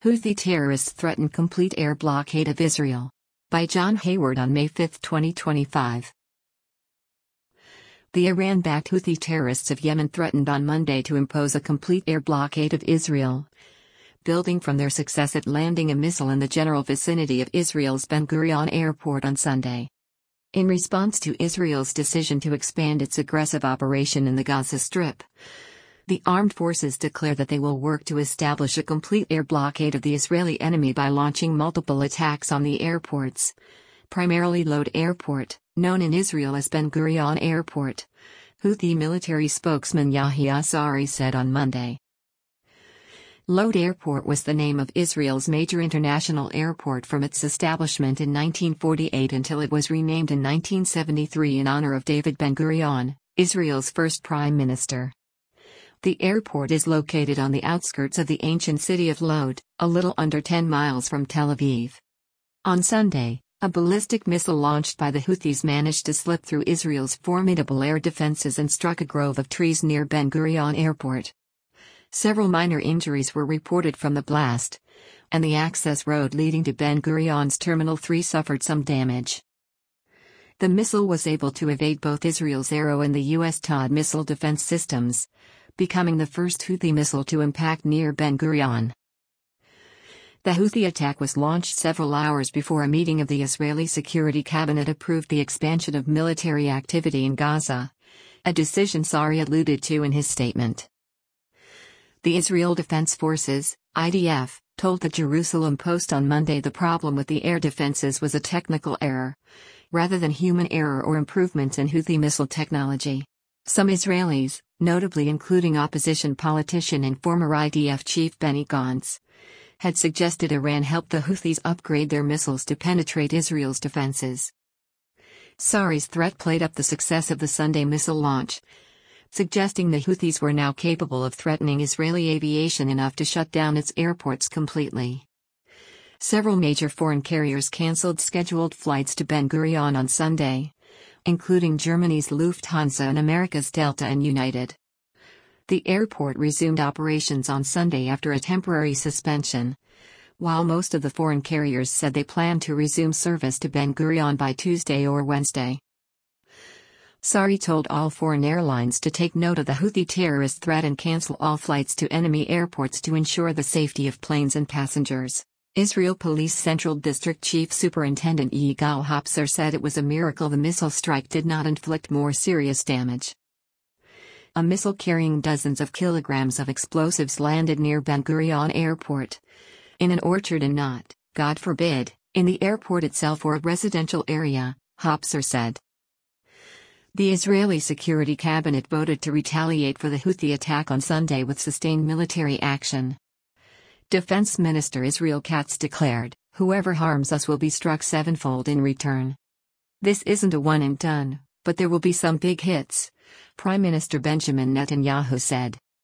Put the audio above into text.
Houthi terrorists threaten complete air blockade of Israel. By John Hayward on May 5, 2025. The Iran-backed Houthi terrorists of Yemen threatened on Monday to impose a complete air blockade of Israel, building from their success at landing a missile in the general vicinity of Israel's Ben Gurion airport on Sunday. In response to Israel's decision to expand its aggressive operation in the Gaza Strip, the armed forces declare that they will work to establish a complete air blockade of the Israeli enemy by launching multiple attacks on the airports, primarily Lod Airport, known in Israel as Ben Gurion Airport, Houthi military spokesman Yahya Sari said on Monday. Lod Airport was the name of Israel's major international airport from its establishment in 1948 until it was renamed in 1973 in honor of David Ben-Gurion, Israel's first prime minister. The airport is located on the outskirts of the ancient city of Lod, a little under 10 miles from Tel Aviv. On Sunday, a ballistic missile launched by the Houthis managed to slip through Israel's formidable air defenses and struck a grove of trees near Ben Gurion Airport. Several minor injuries were reported from the blast, and the access road leading to Ben Gurion's Terminal 3 suffered some damage. The missile was able to evade both Israel's Arrow and the U.S. THAAD missile defense systems, becoming the first Houthi missile to impact near Ben Gurion. The Houthi attack was launched several hours before a meeting of the Israeli Security Cabinet approved the expansion of military activity in Gaza, a decision Sari alluded to in his statement. The Israel Defense Forces, IDF, told the Jerusalem Post on Monday the problem with the air defenses was a technical error, rather than human error or improvements in Houthi missile technology. Some Israelis, notably including opposition politician and former IDF chief Benny Gantz, had suggested Iran help the Houthis upgrade their missiles to penetrate Israel's defenses. Sari's threat played up the success of the Sunday missile launch, suggesting the Houthis were now capable of threatening Israeli aviation enough to shut down its airports completely. Several major foreign carriers cancelled scheduled flights to Ben Gurion on Sunday, including Germany's Lufthansa and America's Delta and United. The airport resumed operations on Sunday after a temporary suspension, while most of the foreign carriers said they plan to resume service to Ben Gurion by Tuesday or Wednesday. Sari told all foreign airlines to take note of the Houthi terrorist threat and cancel all flights to enemy airports to ensure the safety of planes and passengers. Israel Police Central District Chief Superintendent Yigal Hapsar said it was a miracle the missile strike did not inflict more serious damage. A missile carrying dozens of kilograms of explosives landed near Ben Gurion Airport, in an orchard and not, God forbid, in the airport itself or a residential area, Hapsar said. The Israeli Security Cabinet voted to retaliate for the Houthi attack on Sunday with sustained military action. Defense Minister Israel Katz declared, "Whoever harms us will be struck sevenfold in return. This isn't a one and done, but there will be some big hits," Prime Minister Benjamin Netanyahu said.